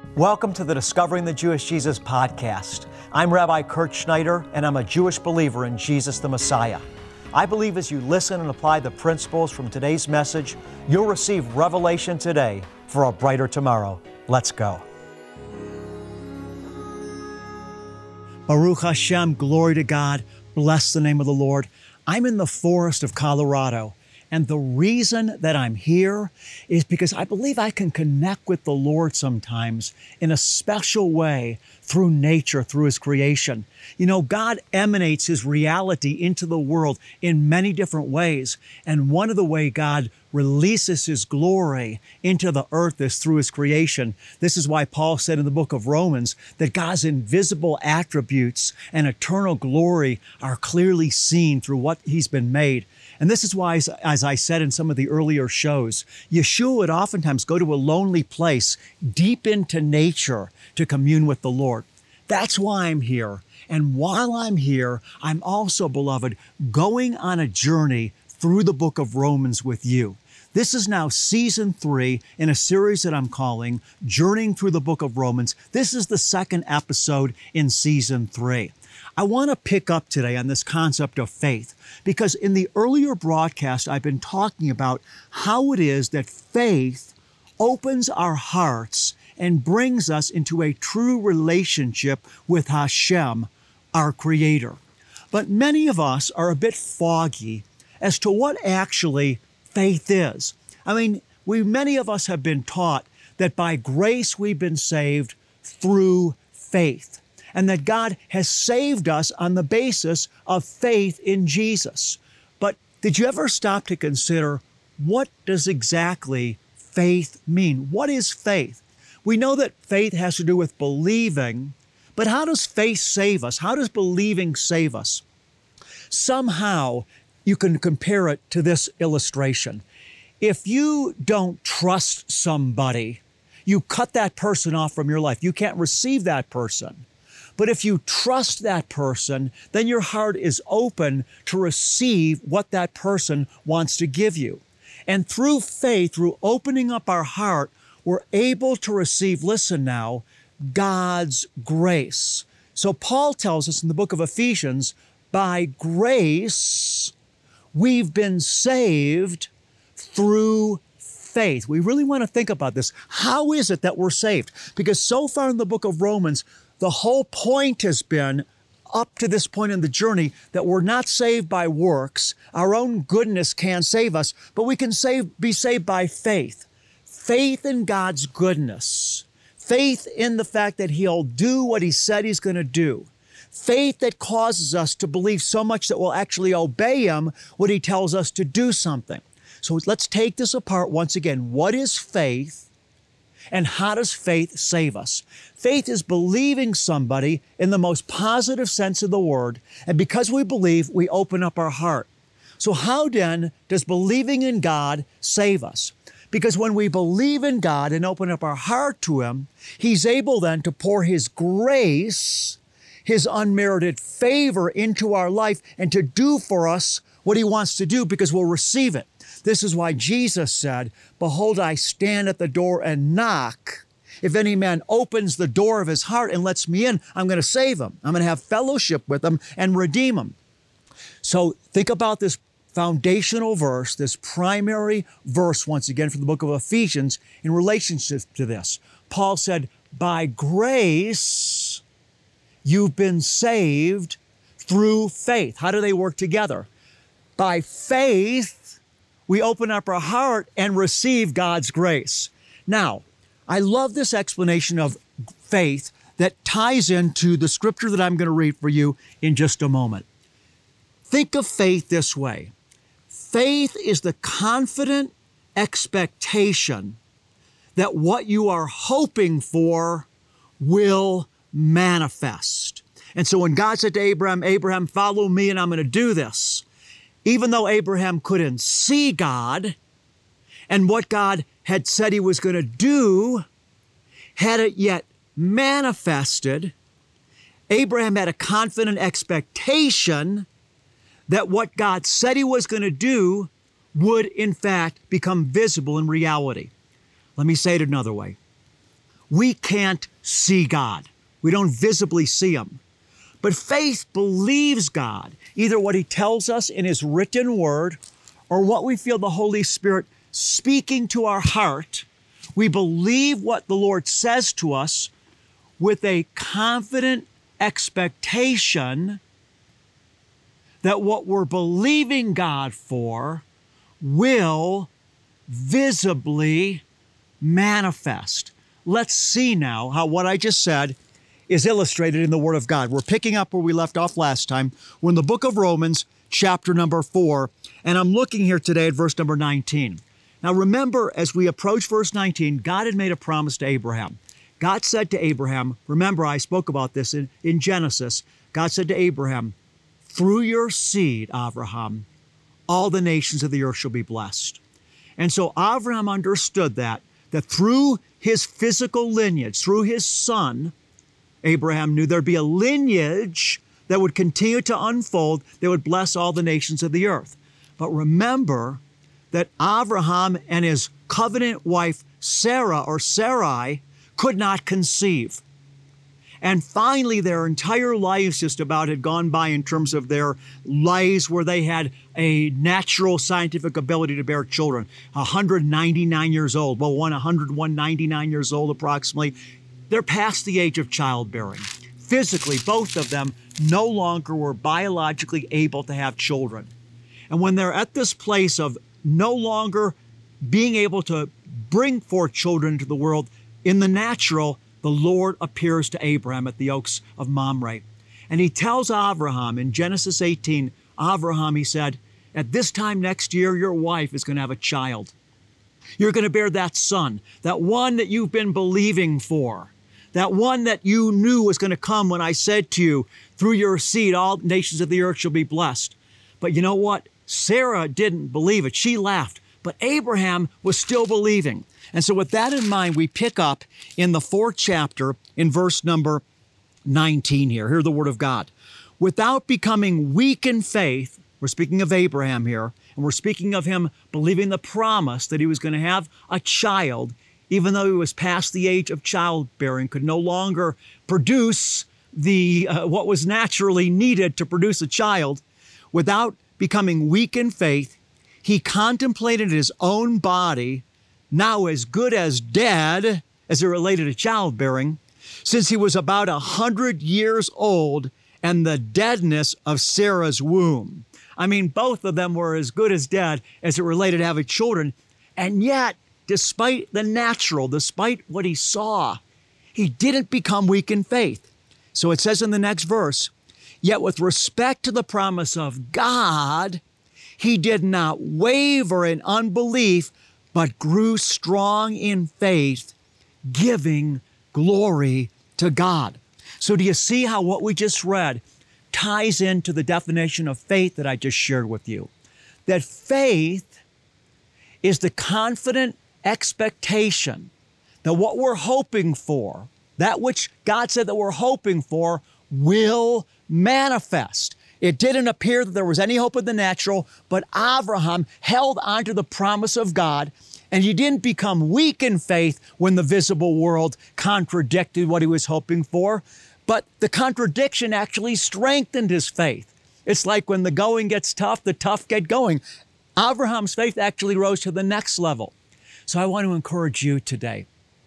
Welcome to the Discovering the Jewish Jesus podcast. I'm Rabbi Kurt Schneider, and I'm a Jewish believer in Jesus the Messiah. I believe as you listen and apply the principles from today's message, you'll receive revelation today for a brighter tomorrow. Let's go. Baruch Hashem, glory to God, bless the name of the Lord. I'm in the forest of Colorado. And the reason that I'm here is because I believe I can connect with the Lord sometimes in a special way through nature, through His creation. You know, God emanates His reality into the world in many different ways. And one of the ways God releases His glory into the earth is through His creation. This is why Paul said in the book of Romans that God's invisible attributes and eternal glory are clearly seen through what He's been made. And this is why, as I said in some of the earlier shows, Yeshua would oftentimes go to a lonely place deep into nature to commune with the Lord. That's why I'm here. And while I'm here, I'm also, beloved, going on a journey through the book of Romans with you. This is now season 3 in a series that I'm calling Journeying Through the Book of Romans. This is the second episode in season 3. I want to pick up today on this concept of faith because in the earlier broadcast, I've been talking about how it is that faith opens our hearts and brings us into a true relationship with Hashem, our Creator. But many of us are a bit foggy as to what actually faith is. I mean, many of us have been taught that by grace we've been saved through faith, and that God has saved us on the basis of faith in Jesus. But did you ever stop to consider what does exactly faith mean? What is faith? We know that faith has to do with believing, but how does faith save us? How does believing save us? Somehow you can compare it to this illustration. If you don't trust somebody, you cut that person off from your life. You can't receive that person. But if you trust that person, then your heart is open to receive what that person wants to give you. And through faith, through opening up our heart, we're able to receive, listen now, God's grace. So Paul tells us in the book of Ephesians, by grace, we've been saved through faith. We really want to think about this. How is it that we're saved? Because so far in the book of Romans, the whole point has been, up to this point in the journey, that we're not saved by works. Our own goodness can't save us, but we can be saved by faith. Faith in God's goodness. Faith in the fact that He'll do what He said He's going to do. Faith that causes us to believe so much that we'll actually obey Him when He tells us to do something. So let's take this apart once again. What is faith? And how does faith save us? Faith is believing somebody in the most positive sense of the word. And because we believe, we open up our heart. So how then does believing in God save us? Because when we believe in God and open up our heart to Him, He's able then to pour His grace, His unmerited favor into our life and to do for us what He wants to do because we'll receive it. This is why Jesus said, behold, I stand at the door and knock. If any man opens the door of his heart and lets me in, I'm going to save him. I'm going to have fellowship with him and redeem him. So think about this foundational verse, this primary verse, once again, from the book of Ephesians in relationship to this. Paul said, by grace, you've been saved through faith. How do they work together? By faith, we open up our heart and receive God's grace. Now, I love this explanation of faith that ties into the scripture that I'm going to read for you in just a moment. Think of faith this way. Faith is the confident expectation that what you are hoping for will manifest. And so when God said to Abraham, Abraham, follow me and I'm going to do this, even though Abraham couldn't see God and what God had said He was going to do hadn't yet manifested, Abraham had a confident expectation that what God said He was going to do would in fact become visible in reality. Let me say it another way. We can't see God. We don't visibly see Him. But faith believes God, either what He tells us in His written word or what we feel the Holy Spirit speaking to our heart. We believe what the Lord says to us with a confident expectation that what we're believing God for will visibly manifest. Let's see now how what I just said is illustrated in the Word of God. We're picking up where we left off last time. We're in the book of Romans, chapter number 4, and I'm looking here today at verse number 19. Now remember, as we approach verse 19, God had made a promise to Abraham. God said to Abraham, remember I spoke about this in Genesis, God said to Abraham, through your seed, Abraham, all the nations of the earth shall be blessed. And so Abraham understood that through his physical lineage, through his son, Abraham knew there'd be a lineage that would continue to unfold that would bless all the nations of the earth. But remember that Abraham and his covenant wife Sarah or Sarai could not conceive. And finally, their entire lives just about had gone by in terms of their lives where they had a natural scientific ability to bear children. 199 years old. Well, 199 years old approximately. They're past the age of childbearing. Physically, both of them no longer were biologically able to have children. And when they're at this place of no longer being able to bring forth children into the world in the natural, the Lord appears to Abraham at the oaks of Mamre. And He tells Abraham in Genesis 18, Abraham, He said, at this time next year, your wife is going to have a child. You're going to bear that son, that one that you've been believing for, that one that you knew was going to come when I said to you, through your seed, all nations of the earth shall be blessed. But you know what? Sarah didn't believe it. She laughed. But Abraham was still believing. And so with that in mind, we pick up in the 4th chapter in verse number 19 here. Hear the word of God. Without becoming weak in faith, we're speaking of Abraham here, and we're speaking of him believing the promise that he was going to have a child, even though he was past the age of childbearing, could no longer produce the what was naturally needed to produce a child. Without becoming weak in faith, he contemplated his own body, now as good as dead, as it related to childbearing, since he was about 100 years old, and the deadness of Sarah's womb. I mean, both of them were as good as dead as it related to having children. And yet, despite the natural, despite what he saw, he didn't become weak in faith. So it says in the next verse, yet with respect to the promise of God, he did not waver in unbelief, but grew strong in faith, giving glory to God. So do you see how what we just read ties into the definition of faith that I just shared with you? That faith is the confident expectation that what we're hoping for, that which God said that we're hoping for, will manifest. It didn't appear that there was any hope in the natural, but Abraham held on to the promise of God, and he didn't become weak in faith when the visible world contradicted what he was hoping for, but the contradiction actually strengthened his faith. It's like when the going gets tough, the tough get going. Abraham's faith actually rose to the next level. So I want to encourage you today.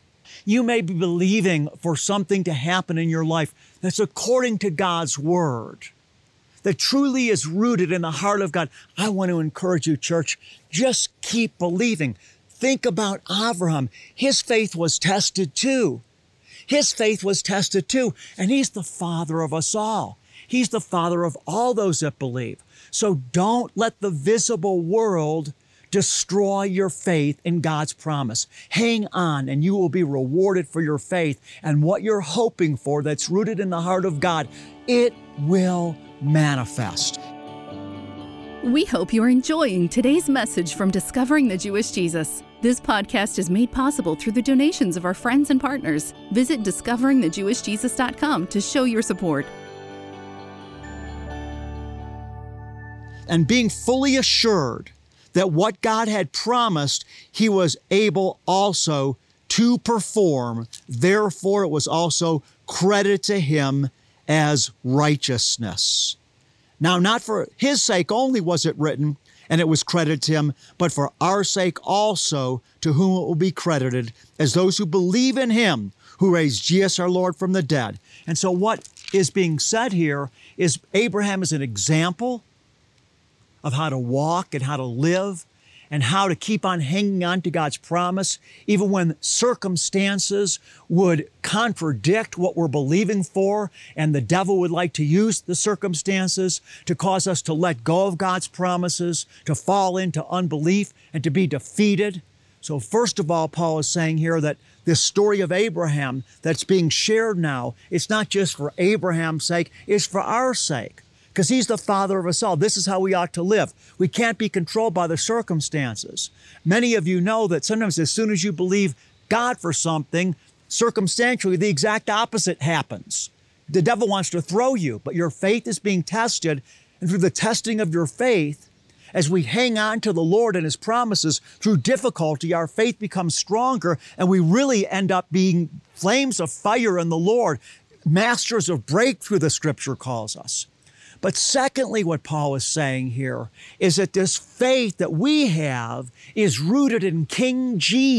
You may be believing for something to happen in your life that's according to God's word, that truly is rooted in the heart of God. I want to encourage you, church, just keep believing. Think about Abraham. His faith was tested too. His faith was tested too, and he's the father of us all. He's the father of all those that believe. So don't let the visible world destroy your faith in God's promise. Hang on, and you will be rewarded for your faith, and what you're hoping for that's rooted in the heart of God, it will manifest. We hope you're enjoying today's message from Discovering the Jewish Jesus. This podcast is made possible through the donations of our friends and partners. Visit discoveringthejewishjesus.com to show your support. And being fully assured that what God had promised, he was able also to perform. Therefore, it was also credited to him as righteousness. Now, not for his sake only was it written, and it was credited to him, but for our sake also, to whom it will be credited as those who believe in him who raised Jesus our Lord from the dead. And so what is being said here is Abraham is an example of how to walk and how to live and how to keep on hanging on to God's promise, even when circumstances would contradict what we're believing for, and the devil would like to use the circumstances to cause us to let go of God's promises, to fall into unbelief, and to be defeated. So first of all, Paul is saying here that this story of Abraham that's being shared now, it's not just for Abraham's sake, it's for our sake, because he's the father of us all. This is how we ought to live. We can't be controlled by the circumstances. Many of you know that sometimes as soon as you believe God for something, circumstantially, the exact opposite happens. The devil wants to throw you, but your faith is being tested, and through the testing of your faith, as we hang on to the Lord and his promises through difficulty, our faith becomes stronger, and we really end up being flames of fire in the Lord, masters of breakthrough, the scripture calls us. But secondly, what Paul is saying here is that this faith that we have is rooted in King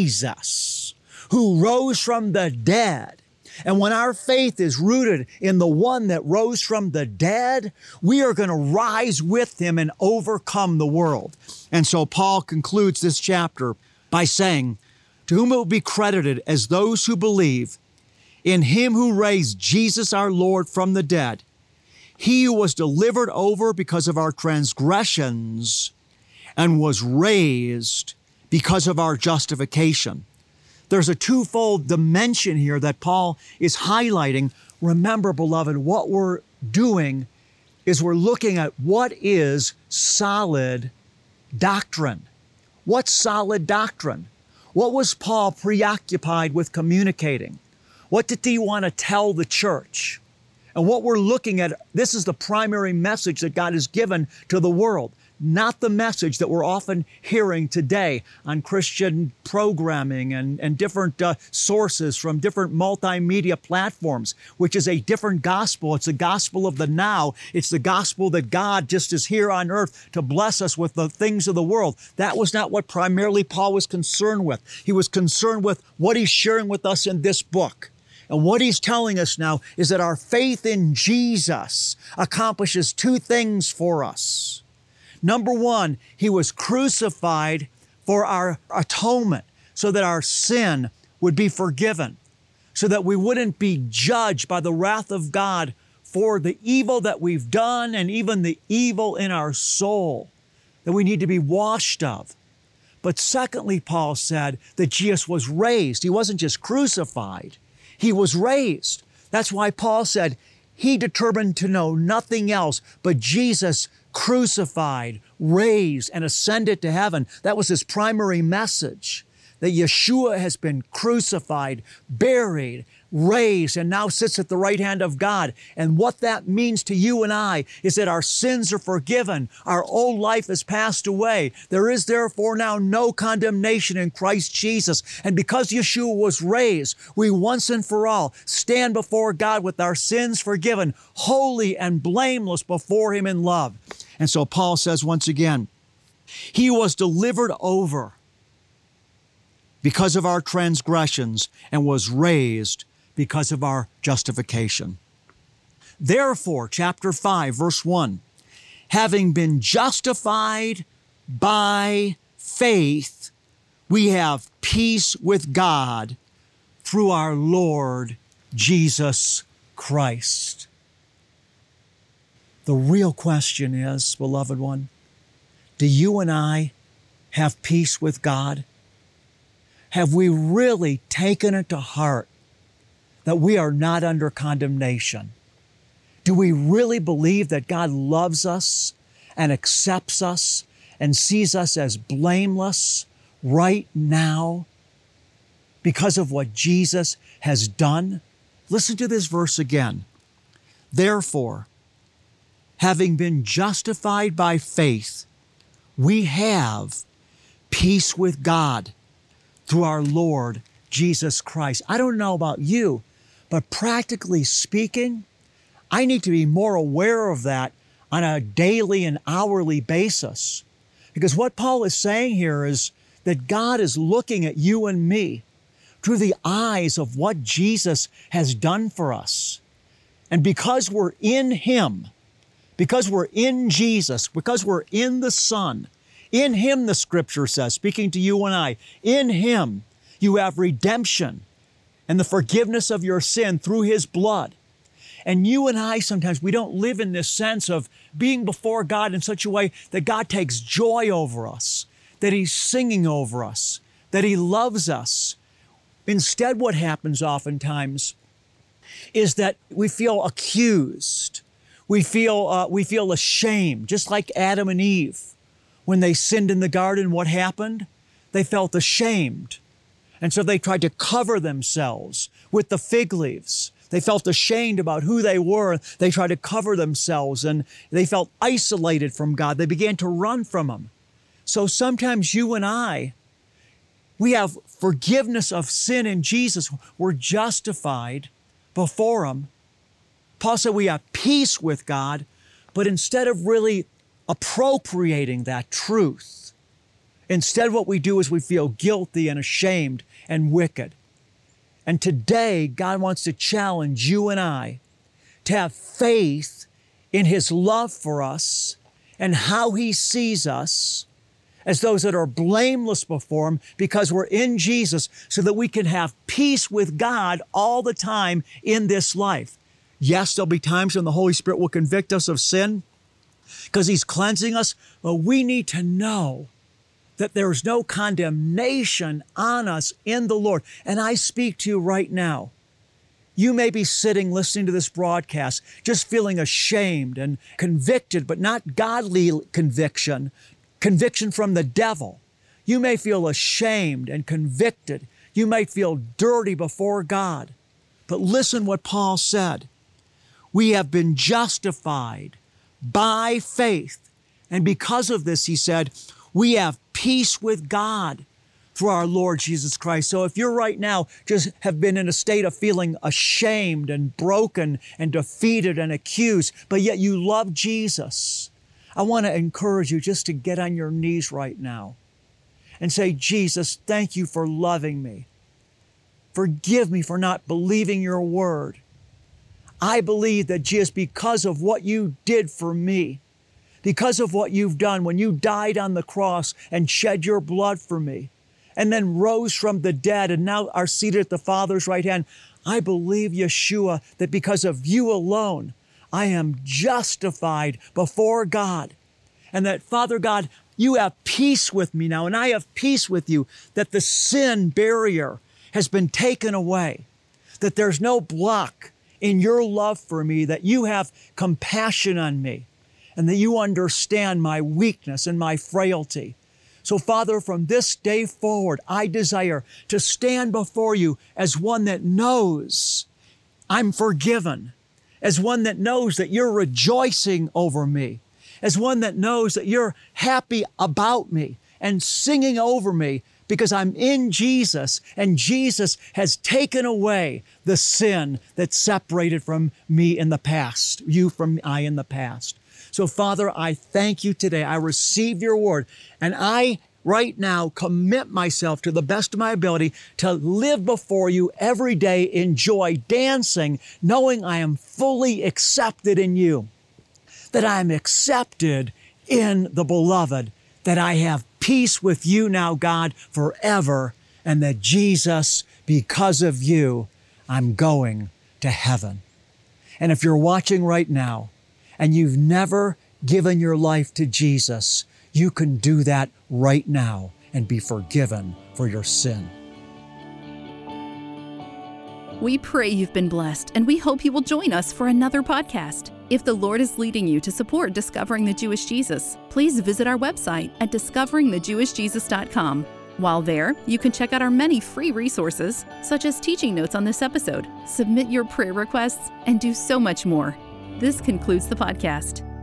Jesus, who rose from the dead. And when our faith is rooted in the one that rose from the dead, we are going to rise with him and overcome the world. And so Paul concludes this chapter by saying, to whom it will be credited as those who believe in him who raised Jesus our Lord from the dead, he who was delivered over because of our transgressions and was raised because of our justification. There's a twofold dimension here that Paul is highlighting. Remember, beloved, what we're doing is we're looking at what is solid doctrine. What's solid doctrine? What was Paul preoccupied with communicating? What did he want to tell the church? And what we're looking at, this is the primary message that God has given to the world, not the message that we're often hearing today on Christian programming and different sources from different multimedia platforms, which is a different gospel. It's the gospel of the now. It's the gospel that God just is here on earth to bless us with the things of the world. That was not what primarily Paul was concerned with. He was concerned with what he's sharing with us in this book. And what he's telling us now is that our faith in Jesus accomplishes two things for us. Number one, he was crucified for our atonement so that our sin would be forgiven, so that we wouldn't be judged by the wrath of God for the evil that we've done and even the evil in our soul that we need to be washed of. But secondly, Paul said that Jesus was raised. He wasn't just crucified. He was raised. That's why Paul said he determined to know nothing else but Jesus crucified, raised, and ascended to heaven. That was his primary message, that Yeshua has been crucified, buried, raised, and now sits at the right hand of God. And what that means to you and I is that our sins are forgiven. Our old life has passed away. There is therefore now no condemnation in Christ Jesus. And because Yeshua was raised, we once and for all stand before God with our sins forgiven, holy and blameless before him in love. And so Paul says once again, he was delivered over because of our transgressions and was raised because of our justification. Therefore, chapter 5, verse 1, having been justified by faith, we have peace with God through our Lord Jesus Christ. The real question is, beloved one, do you and I have peace with God? Have we really taken it to heart that we are not under condemnation? Do we really believe that God loves us and accepts us and sees us as blameless right now because of what Jesus has done? Listen to this verse again. Therefore, having been justified by faith, we have peace with God through our Lord Jesus Christ. I don't know about you, but practically speaking, I need to be more aware of that on a daily and hourly basis. Because what Paul is saying here is that God is looking at you and me through the eyes of what Jesus has done for us. And because we're in Him, because we're in Jesus, because we're in the Son, in Him, the Scripture says, speaking to you and I, in Him you have redemption and the forgiveness of your sin through His blood. And you and I, sometimes we don't live in this sense of being before God in such a way that God takes joy over us, that He's singing over us, that He loves us. Instead, what happens oftentimes is that we feel accused. We feel ashamed, just like Adam and Eve. When they sinned in the garden, what happened? They felt ashamed. And so they tried to cover themselves with the fig leaves. They felt ashamed about who they were. They tried to cover themselves, and they felt isolated from God. They began to run from Him. So sometimes you and I, we have forgiveness of sin in Jesus. We're justified before Him. Paul said we have peace with God, but instead of really appropriating that truth, instead what we do is we feel guilty and ashamed and wicked. And today, God wants to challenge you and I to have faith in His love for us and how He sees us as those that are blameless before Him because we're in Jesus, so that we can have peace with God all the time in this life. Yes, there'll be times when the Holy Spirit will convict us of sin because He's cleansing us, but we need to know that there is no condemnation on us in the Lord. And I speak to you right now. You may be sitting listening to this broadcast, just feeling ashamed and convicted, but not godly conviction from the devil. You may feel ashamed and convicted. You might feel dirty before God. But listen what Paul said. We have been justified by faith. And because of this, he said, we have peace with God through our Lord Jesus Christ. So if you're right now just have been in a state of feeling ashamed and broken and defeated and accused, but yet you love Jesus, I want to encourage you just to get on your knees right now and say, Jesus, thank you for loving me. Forgive me for not believing your word. I believe that just because of what you did for me, because of what you've done when you died on the cross and shed your blood for me, and then rose from the dead and now are seated at the Father's right hand, I believe, Yeshua, that because of you alone, I am justified before God. And that, Father God, you have peace with me now, and I have peace with you, that the sin barrier has been taken away, that there's no block in your love for me, that you have compassion on me, and that you understand my weakness and my frailty. So, Father, from this day forward, I desire to stand before you as one that knows I'm forgiven, as one that knows that you're rejoicing over me, as one that knows that you're happy about me and singing over me because I'm in Jesus, and Jesus has taken away the sin that separated from me in the past, you from I in the past. So, Father, I thank you today. I receive your word, and I right now commit myself to the best of my ability to live before you every day in joy, dancing, knowing I am fully accepted in you, that I am accepted in the beloved, that I have peace with you now, God, forever, and that Jesus, because of you, I'm going to heaven. And if you're watching right now, and you've never given your life to Jesus, you can do that right now and be forgiven for your sin. We pray you've been blessed, and we hope you will join us for another podcast. If the Lord is leading you to support Discovering the Jewish Jesus, please visit our website at discoveringthejewishjesus.com. While there, you can check out our many free resources, such as teaching notes on this episode, submit your prayer requests, and do so much more. This concludes the podcast.